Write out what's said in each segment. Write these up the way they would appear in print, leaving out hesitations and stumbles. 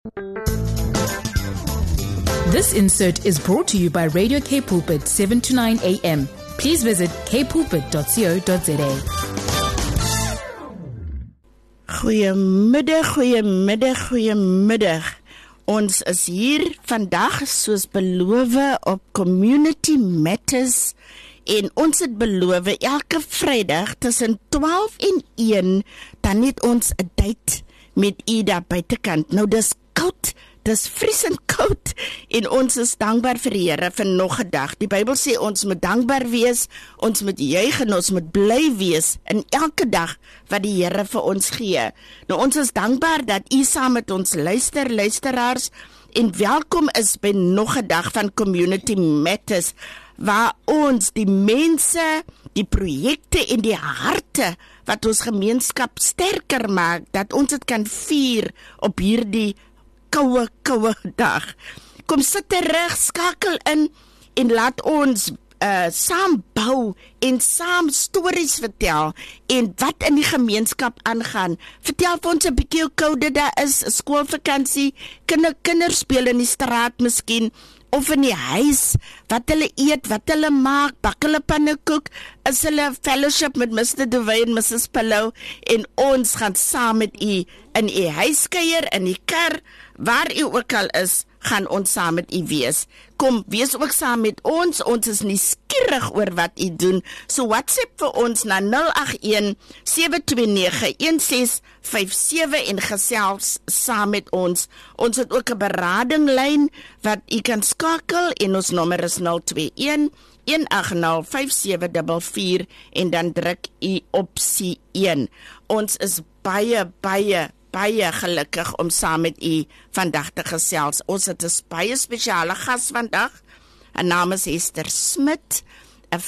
This insert is brought to you by Radio K Pulpit 7 to 9 a.m. Please visit kpulpit.co.za. Goeiemiddag. Ons is hier vandag soos beloof op Community Matters en ons het beloof elke Vrydag tussen 12 en 1 dan het ons 'n date met u daar buitekant. Nou dis koud, dis vriesend koud en ons is dankbaar vir die Here vir nog 'n dag. Die Bybel sê ons moet dankbaar wees, ons moet juig en ons moet bly wees in elke dag wat die Here vir ons gee. Nou ons is dankbaar dat u saam met ons luisteraars en welkom is by nog 'n dag van Community Matters waar ons die mense, die projekte en die harte wat ons gemeenskap sterker maak, dat ons dit kan vier op hierdie koue dag. Kom sit terug, skakel in en laat ons saam bou en saam stories vertel en wat in die gemeenskap aangaan. Vertel vir ons 'n bietjie hoe koud dit daar is, skoolvakansie, kinders speel in die straat miskien, of in die huis, wat hulle eet, wat hulle maak, bak hulle pannekoek, is hulle fellowship met Mr. Dewey en Mrs. Pillow, en ons gaan saam met u in u huiskuier, in die kar, waar u ook al is, gaan ons saam met u wees. Kom, wees ook saam met ons is nuuskierig oor wat u doen, so WhatsApp vir ons na 081-729-1657 en gesels saam met ons. Ons het ook 'n beradinglyn wat u kan skakel en ons nommer is 021-180-5744 en dan druk u opsie 1. Ons is baie gelukkig om saam met u vandag te gesels. Ons het 'n baie spesiale gas vandag. Haar naam is Esther Smit, 'n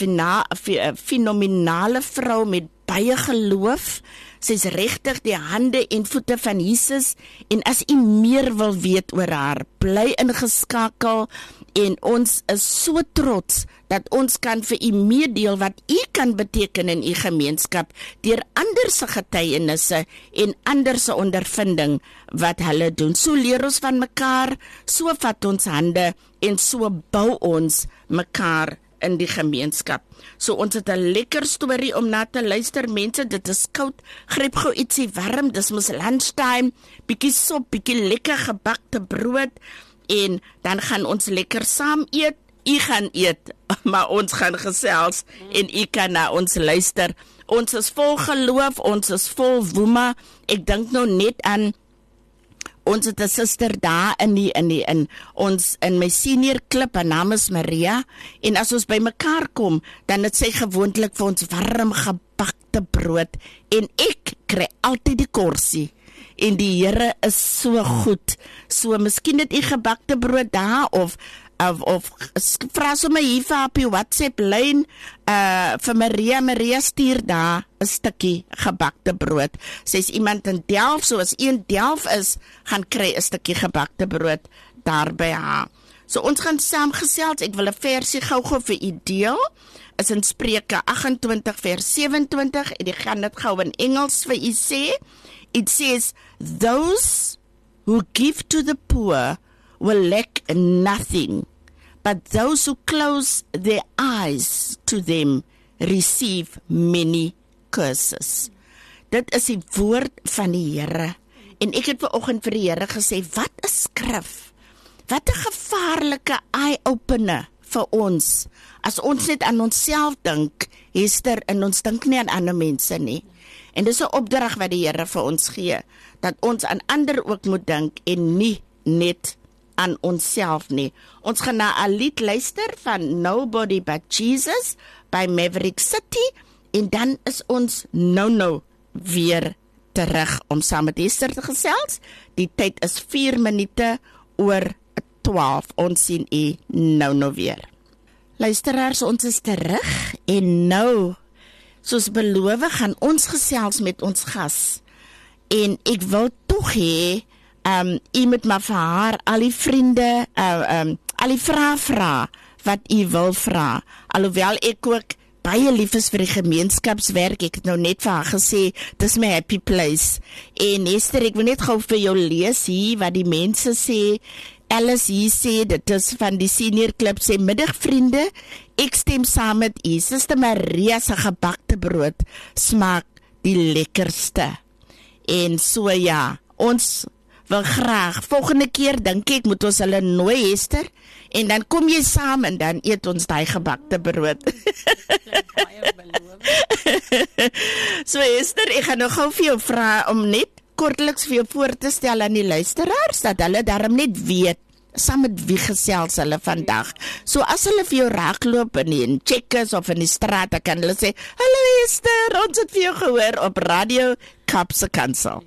fenominale vrou met baie geloof. Sy's regtig die hande en voete van Jesus en as u meer wil weet oor haar, bly ingeskakel en ons is so trots dat ons kan vir u meedeel wat u kan beteken in u gemeenskap deur ander se getuienisse en ander se ondervinding wat hulle doen. So leer ons van mekaar, so vat ons hande en so bou ons mekaar in die gemeenskap. So ons het 'n lekker storie om na te luister. Mense, dit is koud, gryp gou ietsie warm, dis mos lunchtime, bietjie sop, bietjie lekker gebakte brood en dan gaan ons lekker saam eet. U gaan eet, maar ons gaan gesels en u kan na ons luister. Ons is vol geloof, ons is vol woema. Ek dink nou net aan ons het 'n suster daar in my senior klip, haar naam is Maria, en as ons by mekaar kom, dan het sy gewoonlik vir ons warm gebakte brood, en ek kry altyd die korsie, en die Here is so goed. So, miskien het u gebakte brood daar, of vra sommer hier vir op die WhatsApp lyn vir Maria stuur daar 'n stukkie gebakte brood. Sy's iemand in Delft, so as een Delft is, gaan kry 'n stukkie gebakte brood daar by haar. So ons gaan saam gesels. Ek wil 'n versie gou-gou vir u deel. Is in Spreuke 28 vers 27 en ek gaan dit gou in Engels vir u sê. It says, "Those who give to the poor will lack nothing, but those who close their eyes to them receive many curses." Dit is die woord van die Here. En ek het vanoggend vir die Here gesê, wat 'n skrif. Wat 'n gevaarlike eye-opener vir ons. As ons net aan onsself dink, Esther, en ons dink nie aan ander mense nie. En dis 'n opdrag wat die Here vir ons gee, dat ons aan ander ook moet dink en nie net aan onsself nie. Ons gaan na 'n lied luister van Nobody But Jesus by Maverick City en dan is ons nou weer terug om saam met Esther te gesels. Die tyd is 4 minute oor 12. Ons sien u nou weer. Luisteraars, ons is terug en nou, soos beloof, gaan ons gesels met ons gas. En ek wil tog hê u moet maar vir haar al die vriende, al die vrae vra wat u wil vra. Alhoewel ek ook baie lief is vir die gemeenskapswerk. Ek het nou net vir haar gesê, dis my happy place. En Esther, ek wil net gou vir jou lees hier, wat die mense sê. Alice hier sê, dit is van die senior club, sê, middag vriende, ek stem saam met u. Suster Maria se gebakte brood smaak die lekkerste. En so ja, ons wil graag, volgende keer dink ek, moet ons hulle nooi, Esther, en dan kom jy saam en dan eet ons die gebakte brood. So Esther, ek gaan nou gou vir jou vra om net kortliks vir jou voor te stel aan die luisteraars, dat hulle daarom net weet, saam met wie gesels hulle vandag. So as hulle vir jou raakloop in Checkers of in die straat, dan kan hulle sê, hallo Esther, ons het vir jou gehoor op Radio Kaapse Kansel.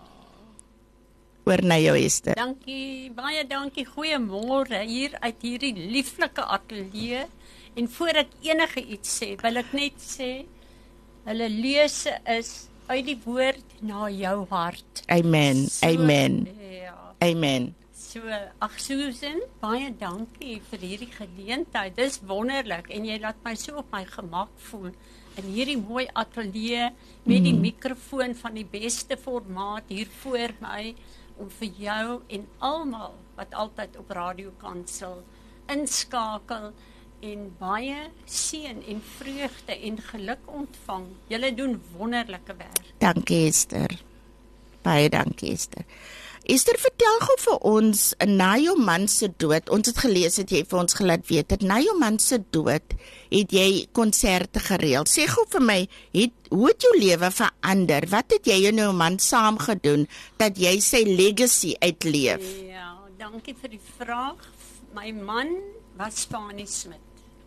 Oor na jou, Esther. Dankie, baie dankie, goeiemôre hier uit hierdie lieflike ateljee. En voor ek enige iets sê, wil ek net sê, hulle lese is uit die woord na jou hart. Amen, So, amen, Ja. amen. So, ag Susan, baie dankie vir hierdie geleentheid. Dis wonderlik en jy laat my so op my gemak voel in hierdie mooi ateljee met die mikrofoon van die beste formaat hier voor my om vir jou en almal wat altyd op Radio Kansel inskakel en baie seën en vreugde en geluk ontvang. Julle doen wonderlike werk. Dankie, Esther. Baie dankie, Esther. Esther, vertel gou vir ons, na jou man se dood, ons het gelees, het jy vir ons gelaat weet, dat na jou man se dood, het jy konserte gereël. Sê gou vir my, hoe het jou lewe verander? Wat het jy en jou man saam gedoen, dat jy sy legacy uitleef? Ja, dankie vir die vraag. My man was Spanie Smit.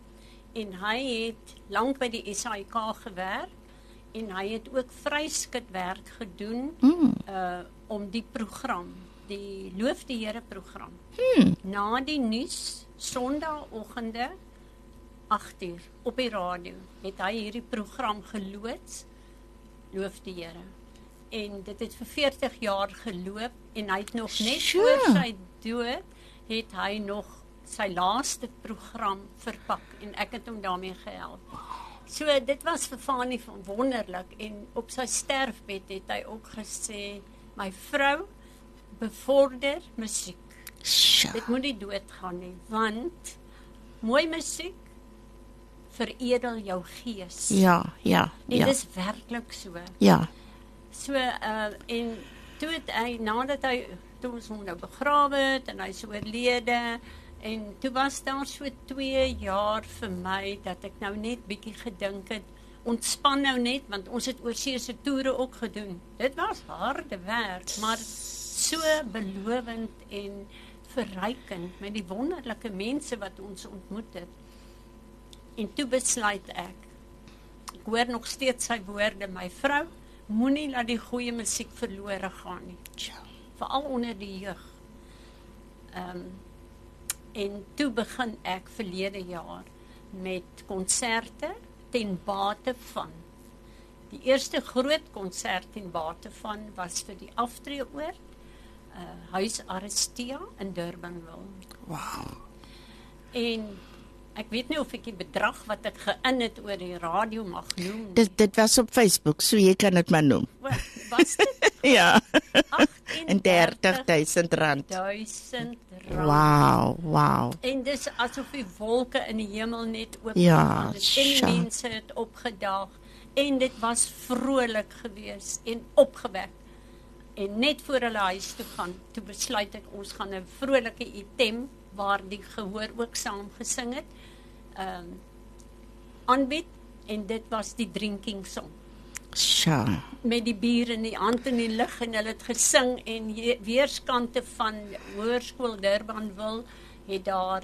En hy het lank by die SAIK gewerk en hy het ook vryskutwerk gedoen om die program, die Loof die Here program. Na die nuus, Sondagoggende 8:00 op die radio, het hy hierdie program geloods, Loof die Here. En dit het vir 40 jaar geloop en hy het nog net voor sy dood, het hy nog sy laaste program verpak en ek het hom daarmee gehelp. So dit was vir Fanie wonderlik en op sy sterfbed het hy ook gesê, my vrou bevorder musiek. Dit moet nie doodgaan nie, want mooi musiek veredel jou gees. Ja. En dit is werklik so. Ja. So, en toe het hy, nadat hy, toe ons hom nou begrawe het, en hy is oorlede, en toe was daar so 2 jaar vir my, dat ek nou net bietjie gedink het, ontspan nou net, want ons het oorseese toere ook gedoen. Dit was harde werk, maar so belovend en verrykend, met die wonderlike mense wat ons ontmoet het. En toe besluit ek hoor nog steeds sy woorde, my vrou, moenie laat die goeie musiek verlore gaan nie. Veral onder die jeug. En toe begin ek verlede jaar met konserte ten bate van. Die eerste groot konsert ten bate van was vir die aftreeoord, Huis Aristea in Durbanville. Wow. En ek weet nie of ek die bedrag wat ek geïn het oor die radio mag noem. Dit was op Facebook, so jy kan het maar noem. Was dit? Ja. 38.000 rand. rand. Wow. En dis asof die wolke in die hemel net oop Ja, en die mense het opgedaag. En dit was vrolik geweest en opgewek. En net voor hulle huis toe gaan, toe besluit ek, ons gaan 'n vrolike item, waar die gehoor ook saam gesing het, aanbied, en dit was die drinking song. Met die bier in die hand in die lug, en hulle het gesing, en weerskante van Hoërskool Durbanville het daar,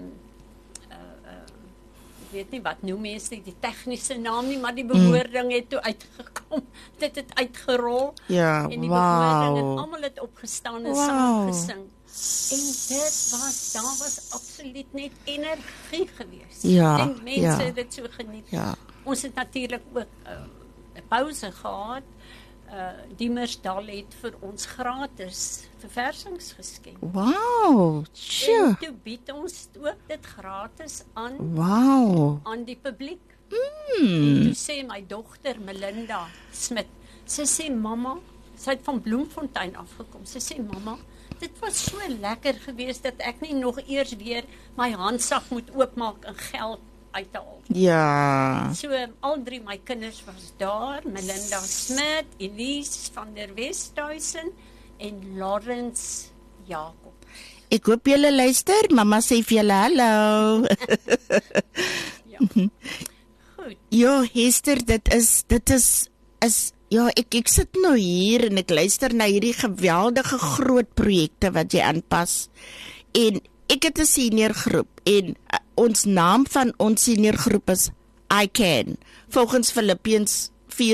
ek weet nie wat noem mens die tegniese naam nie, maar die bewoording het toe uitgekom, dit het uitgerol, Ja, en die bewoording het wow. almal het opgestaan en saam gesing. En daar was absoluut net energie geweest. Ja, En mense het dit so geniet. Ja. Ons het natuurlik ook 'n pause gehad. Diemersdal het vir ons gratis verversings geskenk. Wow. En toe bied ons ook dit gratis aan Wow. aan die publiek. En toe sê my dogter Melinda Smit, sy sê mamma, sy het van Bloemfontein afgekom. Sy sê mamma, dit was so lekker geweest dat ek nie nog eers weer my handsak moet oopmaak en geld uithaal. Ja. So al 3 my kinders was daar, Melinda Smit, Elise van der Westhuizen en Lawrence Jacob. Ek hoop julle luister, mamma sê vir julle hallo. Goed. Ja, Hester, dit is ja, ek sit nou hier en ek luister na hierdie geweldige groot projekte wat jy aanpas. En ek het 'n senior groep en ons naam van ons senior groep is I Can. Volgens Filippense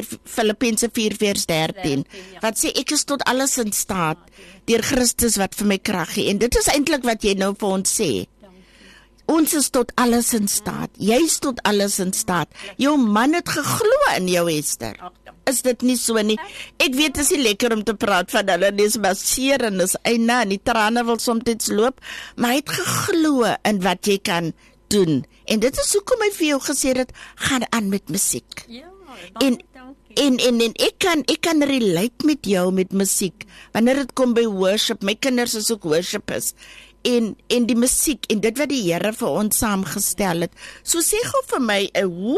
4:13. Wat sê ek is tot alles in staat deur Christus wat vir my krag gee. En dit is eintlik wat jy nou vir ons sê. Ons is tot alles in staat. Jy is tot alles in staat. Jou man het geglo in jou, Hester. Is dit nie so nie? Ek weet dit is nie lekker om te praat van hulle, dis baseer en dis eina en die trane wil soms loop, maar hy het geglo in wat jy kan doen. En dit is hoekom hy vir jou gesê het, gaan aan met musiek. Ja, En dankie. ek kan relate met jou met musiek. Wanneer dit kom by worship, my kinders is ook worshipers. En die musiek en dit wat die Here vir ons saamgestel het. So sê gou vir my,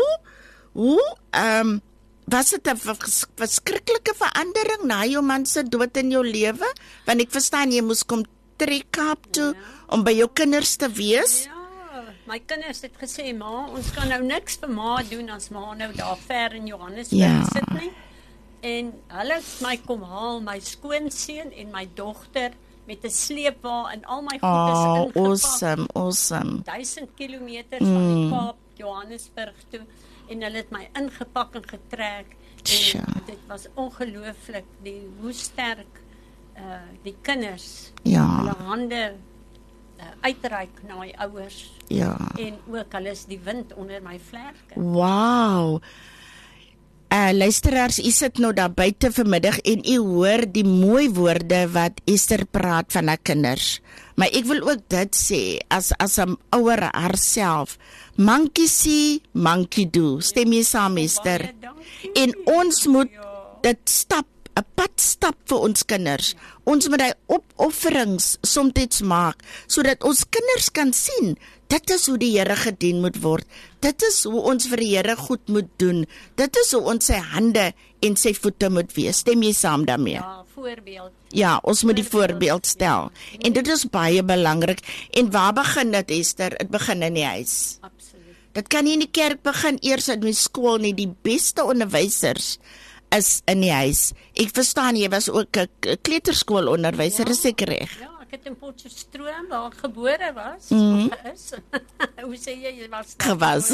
was dit 'n verskriklike verandering na jou man se dood in jou lewe? Want ek verstaan jy moes kom trek Kaap toe om by jou kinders te wees. Ja, my kinders het gesê, ma, ons kan nou niks vir ma doen as ma nou daar ver in Johannesburg sit nie. En hulle het my kom haal, my skoonseun en my dogter met 'n sleepwa en al my goedes ingepak. Awesome. 1000 kilometers van die Kaap, Johannesburg toe. En hulle het my ingepak en getrek. En dit was ongelooflik, hoe sterk die kinders hulle hande uitreik na my ouers. Ja. En ook hulle is die wind onder my vlerke. Wow. Luisteraars, u sit nou daar buite vanmiddag en u hoor die mooi woorde wat Esther praat van haar kinders. Maar ek wil ook dit sê, as 'n ouer haarself, monkey see, monkey do. Stem jy saam, Esther? En ons moet dit 'n pad stap vir ons kinders. Ons moet die opofferings soms maak, sodat ons kinders kan sien, dit is hoe die Here gedien moet word. Dit is hoe ons vir die Here goed moet doen. Dit is hoe ons sy hande en sy voete moet wees. Stem jy saam daarmee? Ja, voorbeeld. Ja, ons moet die voorbeeld stel. En dit is baie belangrik. En waar begin dit, Esther? Dit begin in die huis. Absoluut. Dit kan nie in die kerk begin, eers in die skool nie. Die beste onderwysers is in die huis. Ek verstaan, jy was ook 'n kleuterskoolonderwyser, is ek reg? Ja, ek het in Potchefstroom waar ek gebore was, of is. Hoe sê jy was daar Gewas.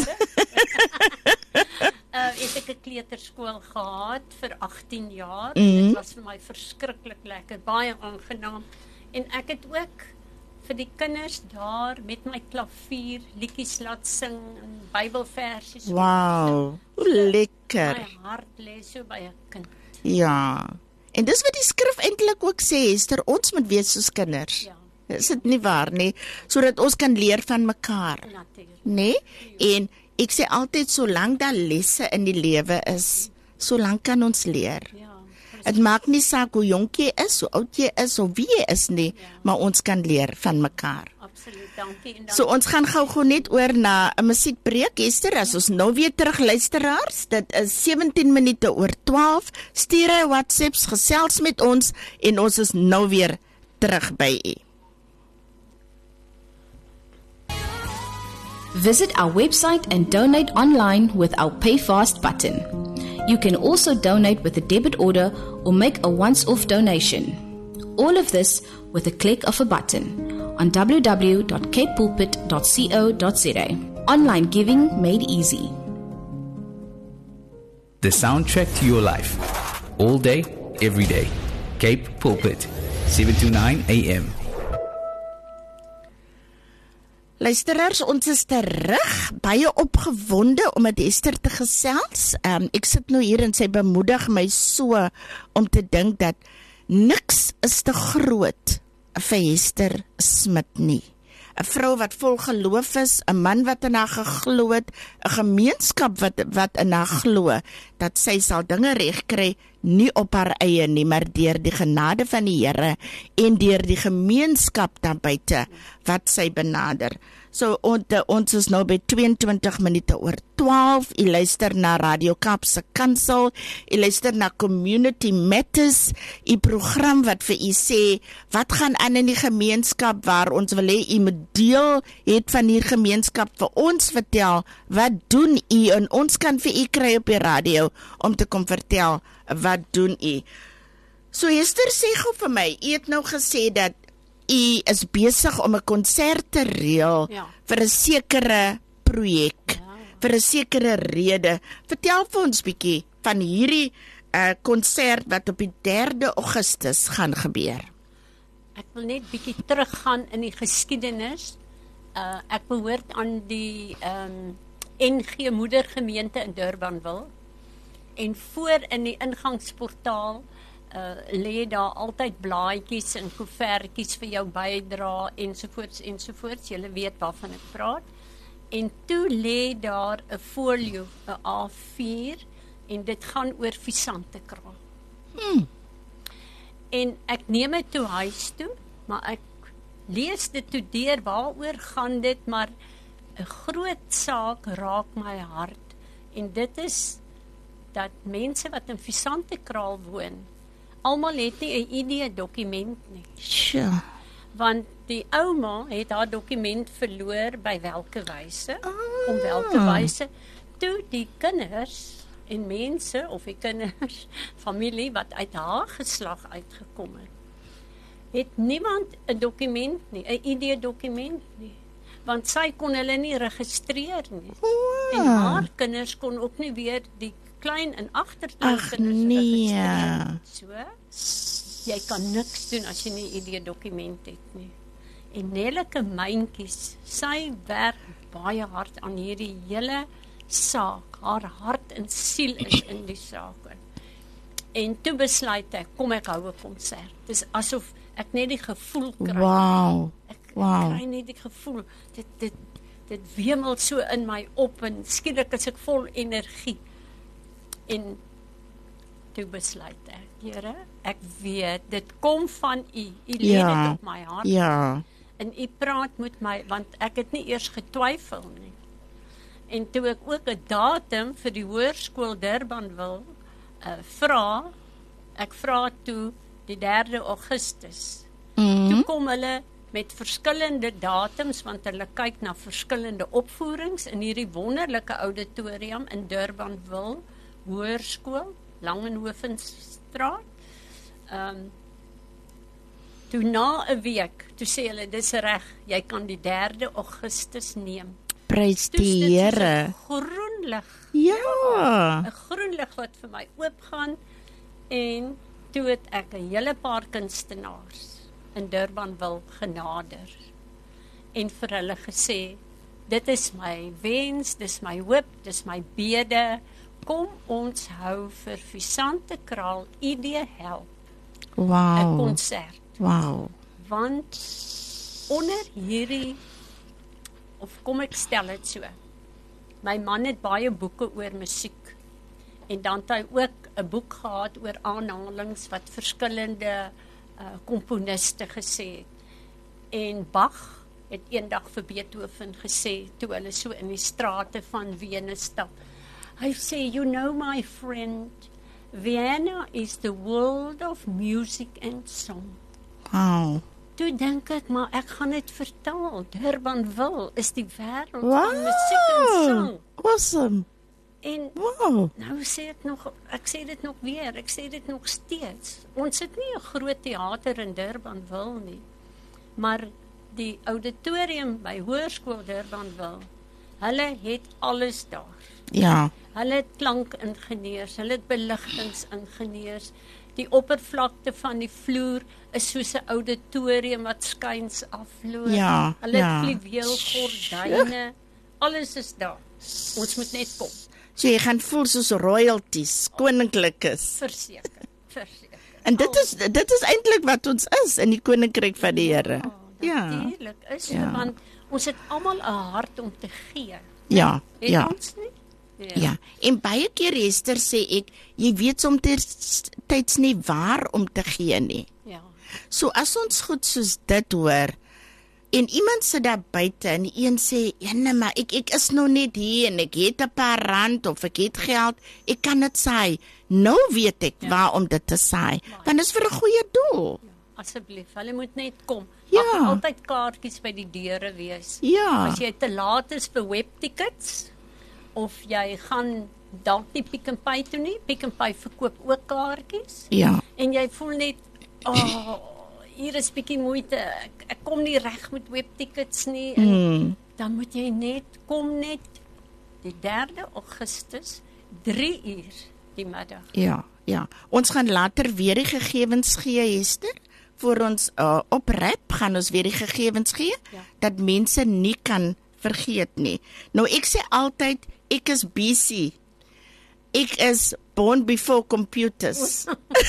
Het ek 'n kleuterskool gehad vir 18 jaar. Dit was vir my verskriklik lekker, baie aangenaam. En ek het ook vir die kinders daar met my klavier liedjies laat sing en Bybelversies. Wow, hoe lekker. My hart lê so by 'n kind. Ja. En dis wat die skrif eintlik ook sê, Esther, ons moet wees soos kinders. Ja. Is dit nie waar nie? Sodat ons kan leer van mekaar. Natuurlik. Nee? En ek sê altyd, solank daar lesse in die lewe is, solank kan ons leer. Ja. Het maak nie saak hoe jonk jy is, hoe oud jy is, of wie jy is nie, maar ons kan leer van mekaar. Absoluut, dankie. En So ons gaan gou net oor na 'n musiekbreek, Esther, as ons nou weer terug luisteraars. Dit is 17 minute oor 12. Stuur hy WhatsApps, gesels met ons en ons is nou weer terug by u. Visit our website and donate online with our PayFast button. You can also donate with a debit order or make a once-off donation. All of this with a click of a button on www.capepulpit.co.za. Online giving made easy. The soundtrack to your life. All day, every day. Cape Pulpit, 7 to 9 a.m. Luisteraars, ons is terug, baie opgewonde om met Esther te gesels. Ek sit nou hier en sy bemoedig my so om te dink dat niks is te groot vir Esther Smit nie. 'n vrou wat vol geloof is, 'n man wat in haar geglo het, 'n gemeenskap wat in haar glo, dat sy sal dinge regkry, nie op haar eie nie, maar deur die genade van die Here en deur die gemeenskap daar buite wat sy benader. So ons is nou by 22 minute oor 12. U luister na Radio Kaapse Kansel. U luister na Community Matters, u program wat vir u sê wat gaan aan in die gemeenskap, waar ons wil hê u moet deel het van die gemeenskap, vir ons vertel wat doen u, en ons kan vir u kry op die radio om te kom vertel wat doen u. So Esther, sê gou vir my, u het nou gesê dat u is besig om 'n konsert te reël vir 'n sekere projek, vir 'n sekere rede. Vertel vir ons bietjie van hierdie konsert wat op die 3 Augustus gaan gebeur. Ek wil net bietjie teruggaan in die geskiedenis. Ek behoort aan die NG Moedergemeente in Durbanville. En voor in die ingangsportaal lê daar altyd blaadjies en koevertjies vir jou bydra ensovoorts ensovoorts. Julle weet waarvan ek praat. En toe lê daar 'n folio, 'n A4, en dit gaan oor Visantekraal. En ek neem dit toe huis toe, maar ek lees dit toe deur, waaroor gaan dit, maar 'n groot saak raak my hart. En dit is dat mense wat in Visantekraal woon, almal het nie 'n ID-dokument nie. Sure. Want die ouma het haar dokument verloor by Welkewyse, om Welkewyse, toe die kinders en mense, of die kinders, familie wat uit haar geslag uitgekom het niemand 'n dokument nie, 'n ID-dokument nie, want sy kon hulle nie registreer nie. En haar kinders kon ook nie weer die klein en agterkleinkinders registreer. So, jy kan niks doen as jy nie 'n ID-dokument het nie. En Nelleke Myntjies, sy werk baie hard aan hierdie hele saak. Haar hart en siel is in die saak. En toe besluit ek, kom ek hou 'n konsert. Dis asof ek net die gevoel kry. Wow. Ek kry net die gevoel. Dit wemel so in my op, en skielik is ek vol energie. En toe besluit ek, Here, ek weet, dit kom van u. U lê dit op my hart. Ja. En u praat met my, want ek het nie eers getwyfel nie. En toe ek ook 'n datum vir die hoërskool Durbanville vra, ek vra toe die 3 Augustus. Toe kom hulle met verskillende datums, want hulle kyk na verskillende opvoerings in hierdie wonderlike auditorium in Durbanville Hoërskool, Langenhovenstraat. Toe na 'n week, toe sê hulle, dis reg, jy kan die 3 Augustus neem. Prys die Here. 'n groen lig. Ja. 'n groen lig wat vir my oopgaan, en toe het ek 'n hele paar kunstenaars in Durbanville genader en vir hulle gesê, dit is my wens, dis my hoop, dis my bede, kom ons hou vir Visantekraal ID Help 'n konsert. Wow. Want onder hierdie, of kom ek stel dit so, my man het baie boeke oor musiek, en dan het hy ook 'n boek gehad oor aanhalings wat verskillende komponiste gesê het. En Bach het eendag vir Beethoven gesê, toe hulle so in die strate van Wene stap, hy sê, you know my friend, Vienna is the world of music and song. Wow. Toe dink ek, maar ek gaan dit vertaal. Durbanville is die wêreld van musiek en sang. Awesome. En nou sê ek sê dit nog weer, ek sê dit nog steeds. Ons het nie 'n groot teater in Durbanville nie, maar die auditorium by Hoërskool Durbanville, hulle het alles daar. Ja. Hulle het klankingenieurs, hulle het beligtingingenieurs. Die oppervlakte van die vloer is soos 'n auditorium wat skuins afloop. Ja, hulle het fluweelgordyne, alles is daar. Ons moet net kom. So jy gaan voel soos royalties, koninklikes. Verseker. En dit is eintlik wat ons is in die koninkryk van die Here. Natuurlijk is so, want ons het almal 'n hart om te gee. Ja, Het ja. ons nie? Ja, en baie keer Esther sê ek, jy weet soms tyds nie waar om te gee nie. Ja. So as ons goed soos dit hoor, en iemand sit daar buite en een sê, nee, maar ek is nou net hier en ek het 'n paar rand of ek het geld, ek kan dit saai. Nou weet ek waar om dit te saai, want dit is vir 'n goeie doel. Asseblief, hulle moet net kom. Ja. Daar gaan altyd kaartjies by die deure wees. Ja. As jy te laat is vir webtickets, of jy gaan dalk nie Pick n Pay toe nie, Pick n Pay verkoop ook kaartjies, Ja, en jy voel net, hier is bietjie moeite, ek kom nie reg met webtickets nie, en dan moet jy net, kom net die 3 Augustus, 3 uur die middag. ja. Ons gaan later weer die gegevens gee, Esther. Voor ons oprap gaan ons weer die gegevens gee, dat mense nie kan vergeet nie. Nou ek sê altyd, ek is busy. Ek is born before computers.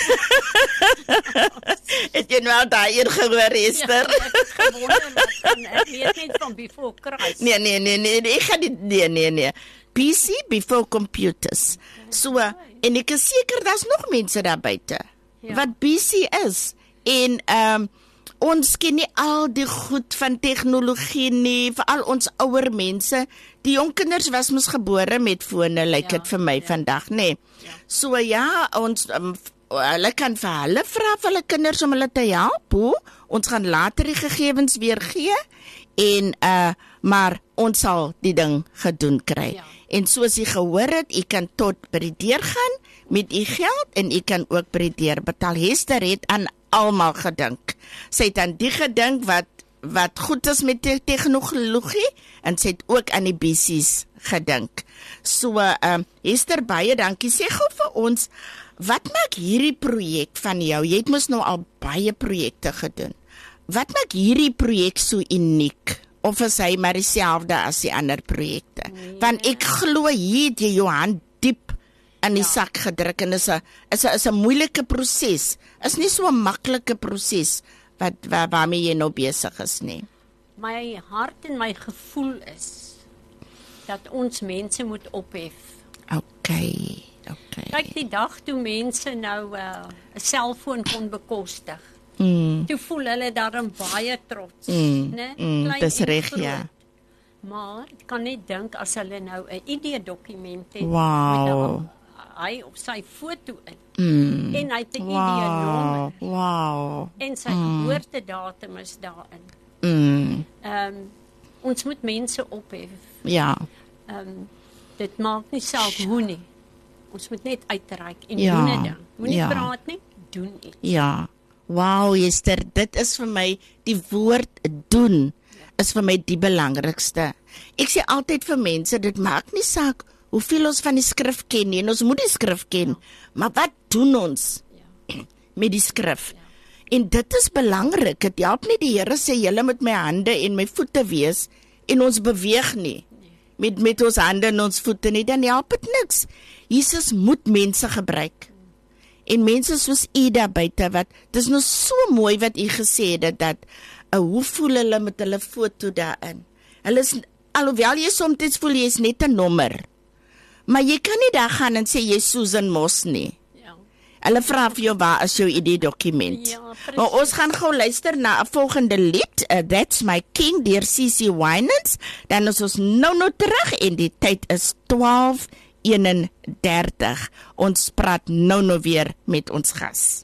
Het jy nou daarin gehoor, Esther? Ja, ek het gewonder wat gaan, ek weet net van before Christ. Nee, ek gaan nie, nee. PC before computers. So, en ek is seker, daar's nog mense daar buite, wat busy is. En, ons ken nie al die goed van tegnologie nie, veral ons ouer mense. Die jong kinders was mos gebore met fone, lyk dit vir my vandag, nee. So ja, ons hulle kan vir hulle vra vir hulle kinders om hulle te help. Ons gaan later die gegevens weer gee en maar ons sal die ding gedoen kry. En soos jy gehoor het, jy kan tot by die deur gaan met u geld en jy kan ook by die deur betaal. Hester het aan almal gedink. Sy het aan die gedink wat goed is met die tegnologie en sy het ook aan die busies gedink. So, Hester, baie dankie. Sê gou vir ons, wat maak hierdie projek van jou? Jy het mos nou al baie projekte gedoen. Wat maak hierdie projek so uniek? Of is hy maar dieselfde as die ander projekte? Nee. Want ek glo hier het jy jou hand diep in die sak gedruk en is 'n moeilike proses. Is nie so 'n maklike proses waarmee jy nou besig is nie. My hart en my gevoel is dat ons mense moet ophef. Okay. Kyk, die dag toe mense nou 'n selfoon kon bekostig. Toe voel hulle daarom baie trots, né? Dis reg, ja. Maar ek kan net dink as hulle nou 'n ID-dokument het Wow. met hy op sy foto in. En hy het 'n ID-nommer. Wow. En sy geboortedatum is daarin. Ons moet mense ophef. Ja. Dit maak nie saak hoe nie. Ons moet net uitreik en doen 'n ding. Moenie praat nie, doen iets. Ja. Wow, Esther, dit is vir my die woord doen is vir my die belangrikste. Ek sê altyd vir mense, dit maak nie saak hoeveel ons van die skrif ken nie, en ons moet die skrif ken, maar wat doen ons met die skrif? En dit is belangrik. Dit help nie die Here sê julle moet my hande en my voete wees en ons beweeg nie. Met ons hande en ons voete nie, dan help dit niks. Jesus moet mense gebruik. En mense soos u daar buite, dis nou so mooi wat u gesê het, dat hoe voel hulle met hulle foto daarin? Hulle is, alhoewel jy soms voel jy is net 'n nommer, maar jy kan nie daar gaan en sê jy is Susan Moss nie. Hulle vra vir jou, waar is jou ID-dokument? Maar ons gaan gou luister na 'n volgende lied, That's My King, deur CeCe Winans. Dan is ons nou terug en die tyd is 12:31. Ons praat nou weer met ons gas.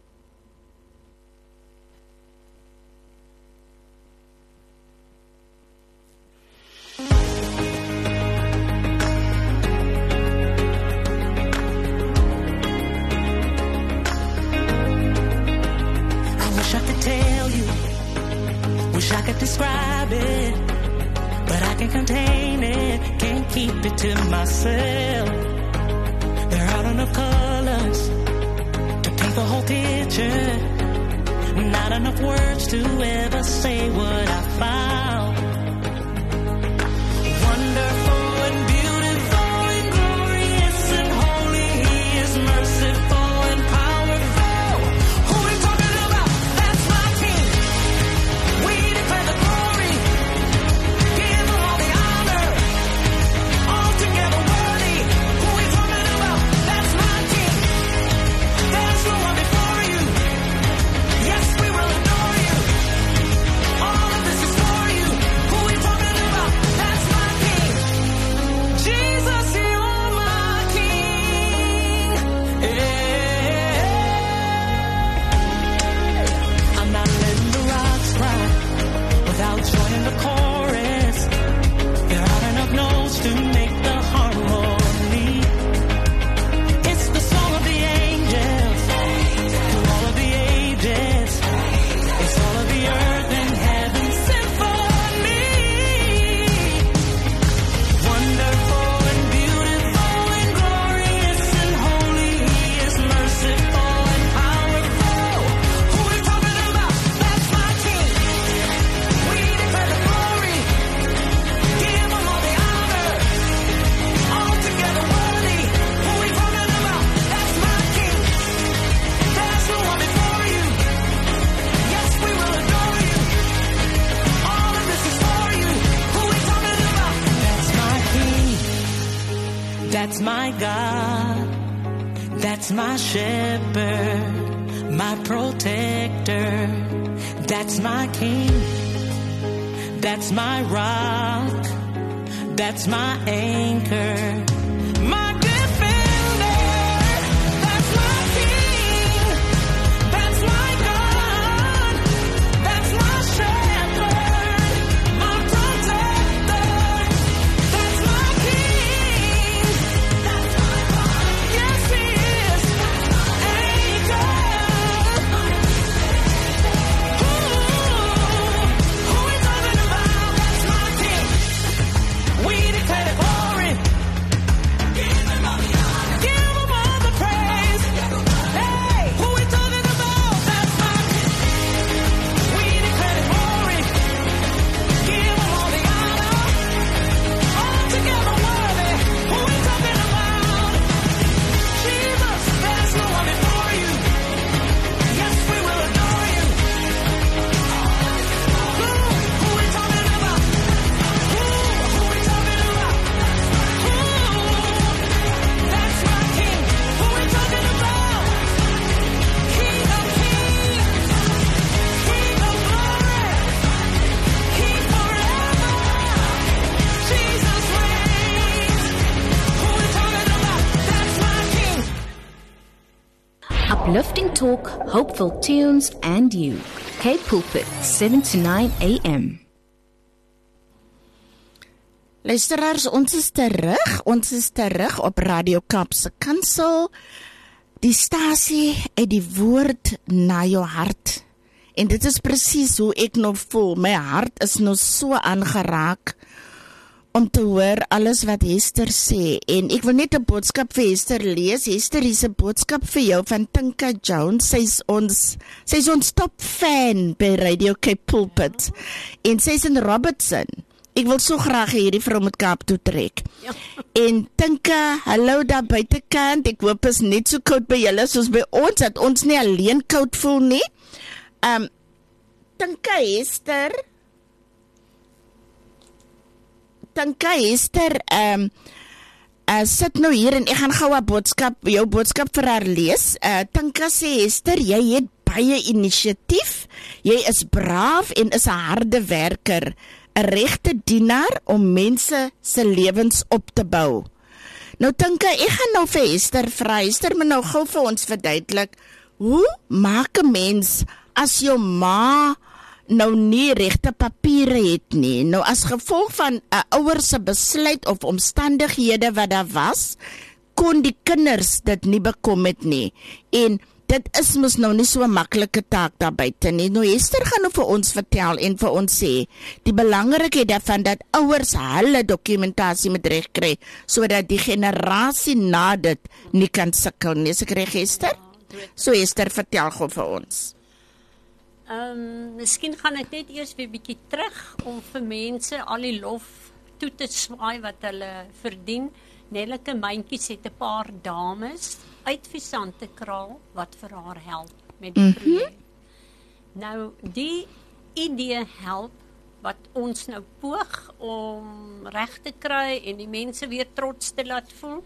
Wish I could describe it, but I can't contain it, can't keep it to myself. There aren't enough colors to paint the whole picture, not enough words to ever say what I found. Wonderful and beautiful and glorious and holy, He is merciful and powerful. Who are we talking about? That's my King. We That's my God. That's my shepherd, my protector. That's my King. That's my rock. That's my anchor. My defender. That's my King. That's my God. That's my shepherd, my protector. That's my King. That's my rock. Yes, He is. Anchor. Who we talking about? That's my King. We declare the glory. Give Him all the honor. Give Him all the praise. Hey, who we talking about? That's my King. We declare the glory. Give Him all the honor. All together worthy. Who we talking about? Jesus, there's no one before you. Yes, we will adore you. Who we talking about? Who we talking about? That's my King. Who we talking about? King of kings, King of glory, King forever. Jesus reigns. Who we talking about? That's my King. Uplifting talk, hopeful tunes, and you. Cape Pulpit, 7 to 9 a.m. Luisteraars, ons is terug op Radio Kaapse Kansel, die stasie uit die woord na jou hart. En dit is presies hoe ek nou voel, my hart is nou so aangeraak om te hoor alles wat Hester sê, en ek wil net 'n boodskap vir Hester lees. Hester, hier is 'n boodskap vir jou van Tinka Jones. Sy is ons top fan by Radio Cape Pulpit, en sy is in Robertson. Ek wil so graag hierdie vrou met Kaap toe trek. Ja. En Tinka, hallo daar buitekant, ek hoop is net so koud by julle soos by ons, dat ons nie alleen koud voel nie. Tinka Hester, sit nou hier en ek gaan gou 'n jou boodskap vir haar lees. Tinka sê, Hester, jy het baie inisiatief, jy is braaf en is 'n harde werker, 'n regte dienaar om mense se lewens op te bou. Nou Tinka, ek gaan nou vir Hester vra. Hester moet nou gou vir ons verduidelik, hoe maak 'n mens as jou ma nou nie regte papiere het nie, nou as gevolg van 'n ouer se besluit of omstandighede wat daar was, kon die kinders dit nie bekom het nie, en dit is mos nou nie so 'n maklike taak daar buite nie. Nou Hester gaan nou vir ons vertel en vir ons sê, die belangrikheid daarvan dat ouers hulle dokumentasie moet regkry, sodat die generasie na dit nie kan sukkel nie. Is ek reg, Hester? So Hester, vertel gou vir ons. Miskien gaan ek net eers weer bietjie terug om vir mense al die lof toe te swaai wat hulle verdien. Nelleke Myntjies het 'n paar dames uit Visante Kraal wat vir haar help met die projek. Nou die idee help wat ons nou poog om reg te kry en die mense weer trots te laat voel.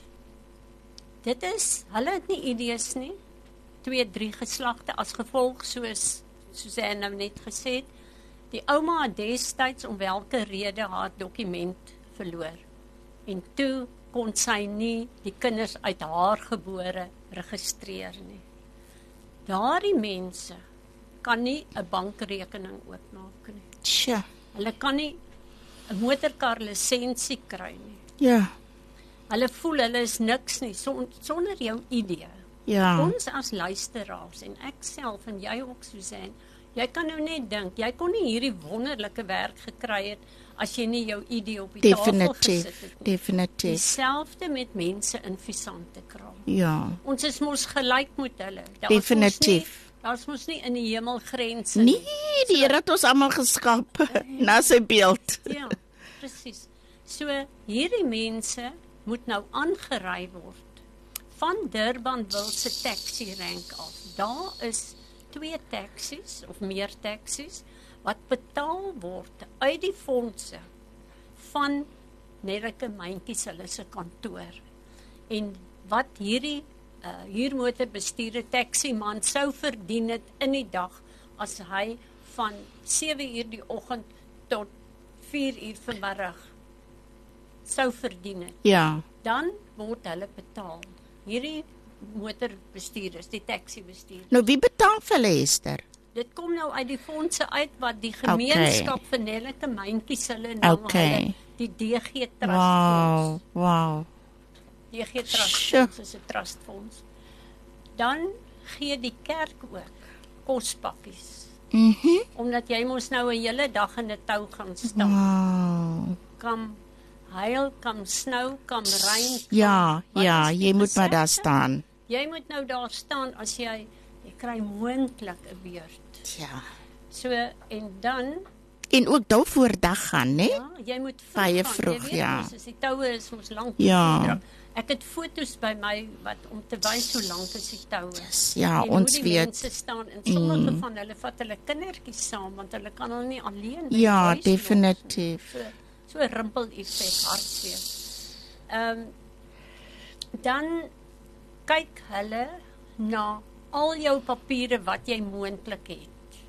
Dit is, hulle het nie idees nie. 2, 3 geslagte as gevolg, soos hy nou net gesê het. Die ouma het destyds om welke rede haar dokument verloor. En toe kon sy nie die kinders uit haar gebore registreer nie. Daardie mense kan nie 'n bankrekening oopmaak nie. Tja. Hulle kan nie 'n motorkar lisensie kry nie. Ja. Hulle voel hulle is niks nie sonder jou idee. Ja. Ons as luisteraars en ek self en jy ook, Suzanne, jy kan nou net dink, jy kon nie hierdie wonderlike werk gekry het as jy nie jou idee op die tafel gesit het nie. Definitief. Dieselfde met mense in Visante Kraal. Ja. Ons is mos gelyk met hulle. Definitief. Daar's mos nie in die hemel grense nie. Nee, die Here het ons almal geskep na sy beeld. Ja, presies. So hierdie mense moet nou aangery word van Durbanville se taxi rank af. Daar is 2 taksies of meer taksies wat betaal word uit die fondse van Nelleke Myntjies hulle se kantoor. En wat hierdie huurmotorbestuurder taximan sou verdien het in die dag as hy van 7:00 die oggend tot 4:00 vanmiddag sou verdien het. Ja. Dan word hulle betaal. Hierdie motorbestuurders, die taxibestuurders. Nou wie betaal vir hulle, Esther? Dit kom nou uit die fondse uit wat die gemeenskap vir Nellike Myntjies hulle nou hulle die DG Trust Wow. DG Trust Fonds is 'n trustfonds. Dan gee die kerk ook kospakkies. Omdat jy mos nou 'n hele dag in 'n tou gaan staan. Wow. Kom huil, kom snou, kom reën. Ja, jy moet maar daar staan. Jy moet nou daar staan as jy kry moontlik 'n beurt. Ja. So en dan En ook daar voordag gaan, né? ja, jy moet Baie gaan. vroeg, Jy weet ja. mos, as die toue is mos lank. Ja. Ek het foto's by my wat om te wys hoe lank is die toue. Ja, en ons hoe die weet. mense staan en sommige van hulle vat hulle kindertjies saam want hulle kan hulle nie alleen by Ja, huis los nie. definitief. So 'n rimpel effek hartseer. Dan kyk hulle na al jou papiere wat jy moontlik het.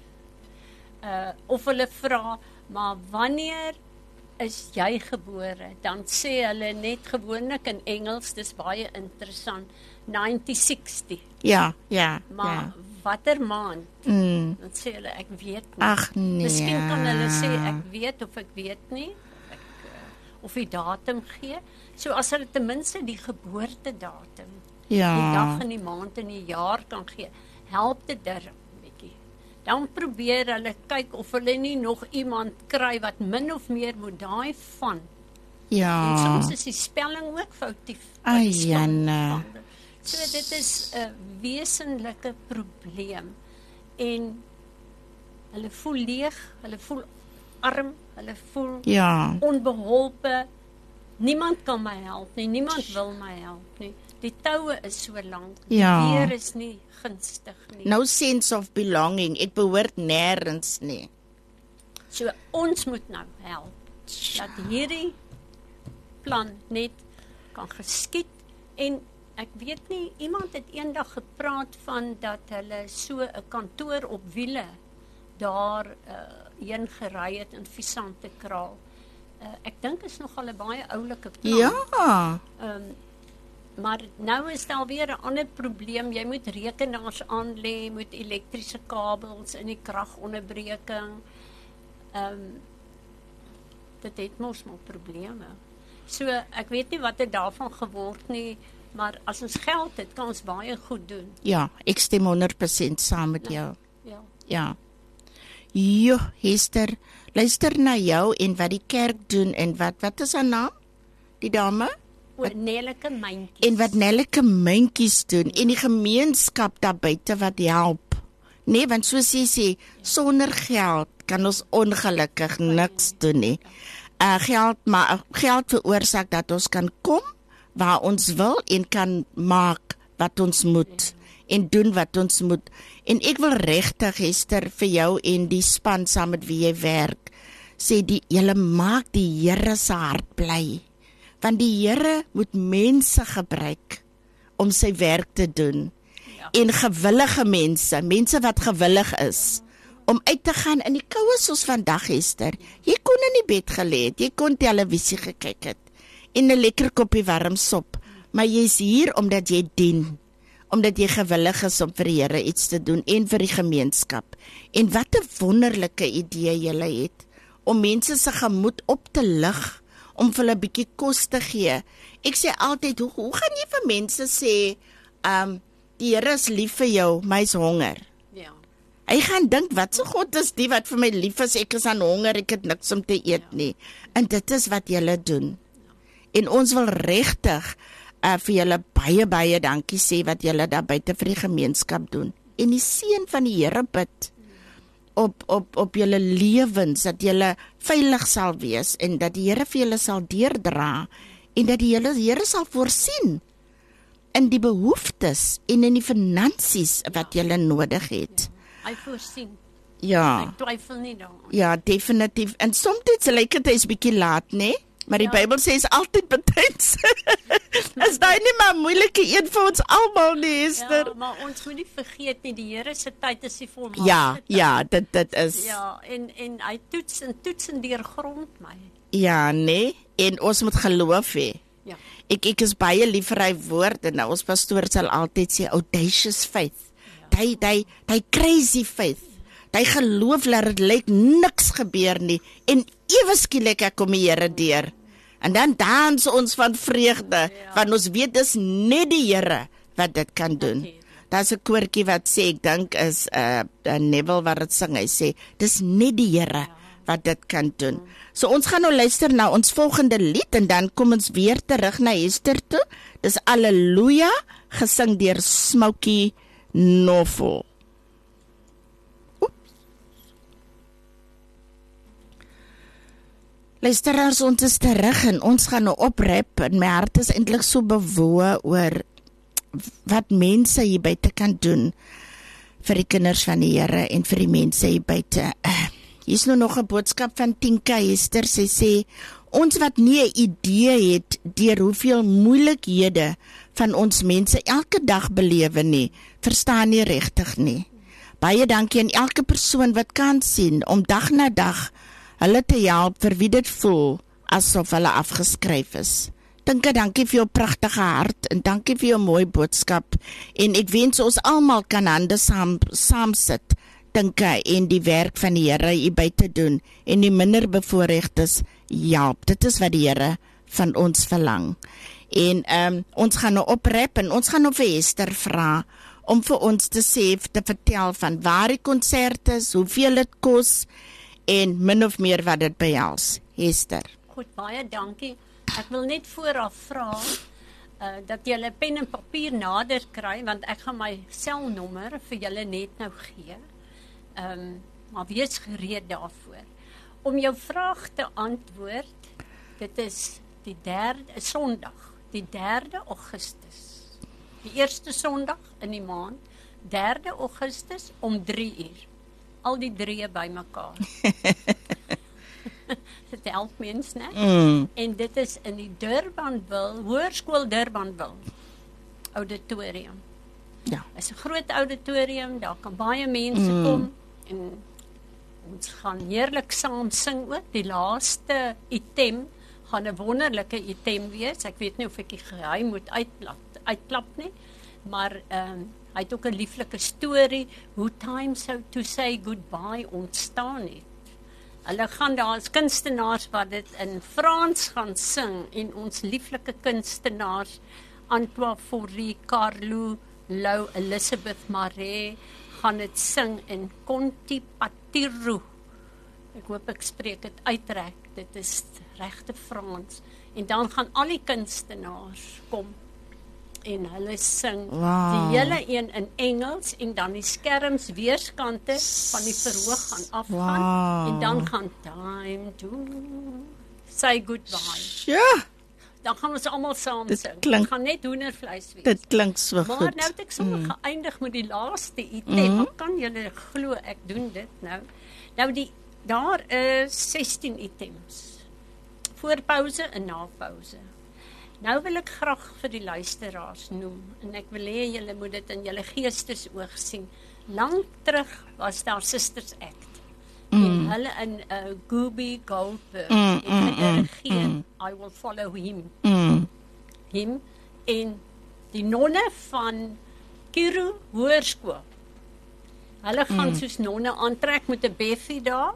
Of hulle vra, maar wanneer is jy gebore? Dan sê hulle net gewoonlik in Engels, dis baie interessant, 1960. Ja. Maar watter maand? Mm. Dan sê hulle ek weet nie. Ag nee. Miskien kan hulle sê ek weet of ek weet nie. Of die datum gee. So as hulle ten minste die geboortedatum, die dag en die maand en die jaar kan gee, help dit darm 'n bietjie. Dan probeer hulle kyk of hulle nie nog iemand kry wat min of meer moet daai van. En soms is die spelling ook foutief. Ai, Janne. So dit is 'n wesenlike probleem. En hulle voel leeg, hulle voel arm, hulle voel onbeholpe. Niemand kan my help nie, niemand wil my help nie. Die toue is so lank. Die weer is nie gunstig nie. No sense of belonging. Ek behoort nêrens nie. So ons moet nou help dat hierdie plan net kan geskied. En ek weet nie, iemand het eendag gepraat van dat hulle so 'n kantoor op wiele daar heen gery het in Visante Kraal. Ek dink is nogal 'n baie oulike plan. Ja. Maar nou is daar weer 'n ander probleem. Jy moet rekenaars aanlê met elektriese kabels en die kragonderbreking. Dit het mos maar probleme. So ek weet nie wat het daarvan geword nie, maar as ons geld het, kan ons baie goed doen. Ja, ek stem 100% saam met jou. Ja. Jo, Hester, luister na jou en wat die kerk doen en wat is haar naam? Die dame? Nellike Myntjies. En wat Nellike Myntjies doen en die gemeenskap daar buite wat help. Nee, want soos jy sê, sonder geld kan ons ongelukkig niks doen nie. Geld veroorsaak dat ons kan kom waar ons wil en kan maak wat ons moet en doen wat ons moet. En ek wil regtig, Hester, vir jou en die span saam met wie jy werk, sê julle maak die Here se hart bly. Want die Here moet mense gebruik om sy werk te doen. En gewillige mense wat gewillig is om uit te gaan in die koue soos vandag, Hester. Jy kon in die bed gelê het, jy kon televisie gekyk het en 'n lekker koppie warm sop, maar jy's hier omdat jy dien, omdat jy gewillig is om vir die Here iets te doen en vir die gemeenskap. En wat 'n wonderlike idee jy het om mense se gemoed op te lig, om vir hulle 'n bietjie kos te gee. Ek sê altyd, hoe gaan jy vir mense sê, die Here is lief vir jou, maar hy's honger. Ja. Hy gaan dink, wat so God is die wat vir my lief is, ek is aan honger, ek het niks om te eet nie. En dit is wat julle doen. En ons wil regtig vir julle baie dankie sê wat julle daar buite vir die gemeenskap doen. En die seën van die Here bid op julle lewens, dat julle veilig sal wees en dat die Here vir julle sal deurdra en dat die Here sal voorsien in die behoeftes en in die finansies wat julle nodig het. Hy voorsien. Ja. Ek twyfel nie daaraan. Ja, definitief. En soms lyk dit hy's bietjie laat, né? Maar die Bybel sê is altyd betyds. Is daai nie maar moeilike een vir ons almal nie, Esther? Ja, maar ons moet nie vergeet nie, die Here se tyd is die volmaakte tyd. Ja, dit is. Ja, en hy toets en deurgrond my. Ja, nee, en ons moet geloof hê. Ja. Ek is baie lief vir hy woord en ons pastoor sal altyd sê audacious faith. Die crazy faith. Die geloof dat dit lyk niks gebeur nie en ewe skielik kom die Here deur. En dan dans ons van vreugde, want ons weet dis net die Here wat dit kan doen. Daar's 'n koortjie wat sê, ek dink is Neville wat dit sing, hy sê, dis net die Here wat dit kan doen. So ons gaan nou luister na ons volgende lied en dan kom ons weer terug na Esther toe. Dis Alleluia, gesing deur Smokey Novel. Luisteraars, ons is terug en ons gaan nou oprap en my hart is eintlik so bewoe oor wat mense hier buite kan doen vir die kinders van die Here en vir die mense hier buite. Hier is nou nog 'n boodskap van Tinka Hester. Sy sê, ons wat nie 'n idee het deur hoeveel moeilikhede van ons mense elke dag belewe nie, verstaan nie regtig nie. Baie dankie aan elke persoon wat kan sien om dag na dag hulle te help vir wie dit voel asof hulle afgeskryf is. Tinka, dankie vir jou pragtige hart en dankie vir jou mooi boodskap en ek wens ons almal kan hande saam sit, Tinka, en die werk van die Here hier buite doen en die minder bevoorregtes help. Dit is wat die Here van ons verlang. En ons gaan nou oprap en ons gaan nou vir Esther vra om vir ons te sê, te vertel van waar die konsert is, hoeveel dit kos en min of meer wat dit behels. Esther. Goed, baie dankie. Ek wil net vooraf vra dat julle pen en papier nader kry, want ek gaan my selnommer vir julle net nou gee. Maar wees gereed daarvoor. Om jou vraag te antwoord, dit is die 3de Sondag, die 3de Augustus. Die eerste Sondag in die maand, 3de Augustus om 3 uur. Al die 3 bymekaar. Dit help mens, né? En dit is in die Durbanville, Hoërskool Durbanville auditorium. Ja. Dit is 'n groot auditorium, daar kan baie mense kom en ons gaan heerlik saam sing ook. Die laaste item gaan 'n wonderlike item wees. Ek weet nie of ek die geheim moet uitklap nie, maar hy het ook 'n lieflike storie hoe Time to Say Goodbye ontstaan het. Hulle gaan daar as kunstenaars wat dit in Frans gaan sing en ons lieflike kunstenaars Antoine Fourie, Carlo Lou, Elizabeth Marais gaan dit sing in Conti Patiru. Ek hoop ek spreek dit uitreg. Dit is regte Frans. En dan gaan al die kunstenaars kom en hulle sing die hele een in Engels en dan die skerms weerskante van die verhoog gaan afgaan en dan gaan Time to Say Goodbye. Ja. Dan gaan ons almal saam sing. Dit gaan net hoendervleis wees. Dit klink so goed. Maar nou het ek sommer geëindig met die laaste item. Hoe kan julle glo ek doen dit nou? Nou daar is 16 items. Voor pouse en na pouse. Nou wil ek graag vir die luisteraars noem en ek wil hê julle moet dit in julle geestesoog sien. Lank terug was daar Sisters Act. En hulle in Gooby Goldberg geregeer, I will follow him. Him en die nonne van Kiru Hoërskool. Hulle gaan soos nonne aantrek met 'n beffie daar.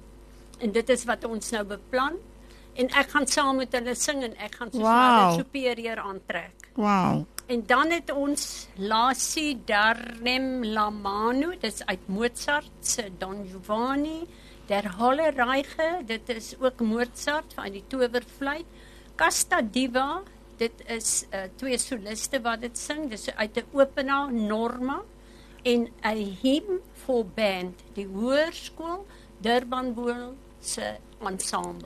En dit is wat ons nou beplan. En ek gaan saam met hulle sing en ek gaan soos Mother Superior aantrek. Wow. En dan het ons Lassie Darnem Lamanu, dit is uit Mozart se Don Giovanni, Der Hollerreiche, dit is ook Mozart van die Towerfluit, Casta Diva, dit is 2 soliste wat dit sing, dit is uit die opera Norma, en 'n hymn for band, die Hoërskool Durbanville se ensemble.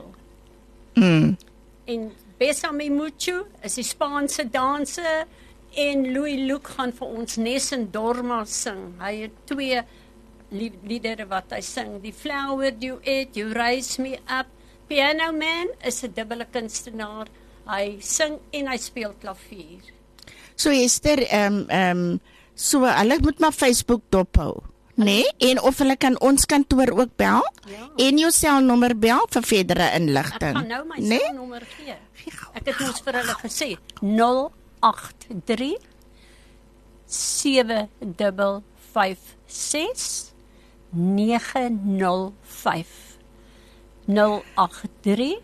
En Besame Mucho is die Spaanse danser en Louis Luke gaan vir ons Nes en Dorma sing. Hy het 2 liedere wat hy sing. Die Flower Duet, You Raise Me Up, Piano Man is 'n dubbele kunstenaar. Hy sing en hy speel klavier. So Esther, so hulle moet maar Facebook dophou, nee? En of hulle kan ons kantoor ook bel en jou selnommer bel vir verdere inligting. Ek gaan nou my selnommer gee. Ek het mos vir hulle gesê 083 756 905 083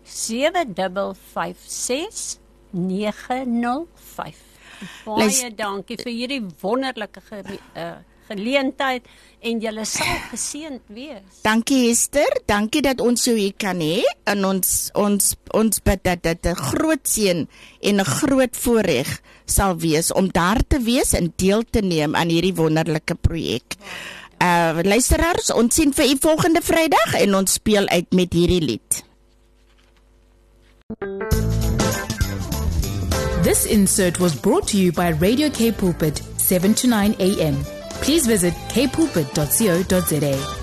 756 905. Baie dankie vir hierdie wonderlike geleentheid en julle sal geseënd wees. Dankie Esther, dankie dat ons jou hier kan hê en ons bid dat dit 'n groot seën en 'n groot voorreg sal wees om daar te wees en deel te neem aan hierdie wonderlike projek. Luisteraars, ons sien vir u volgende Vrydag en ons speel uit met hierdie lied. This insert was brought to you by Radio K Pulpit, 7 to 9 a.m. Please visit kpulpit.co.za.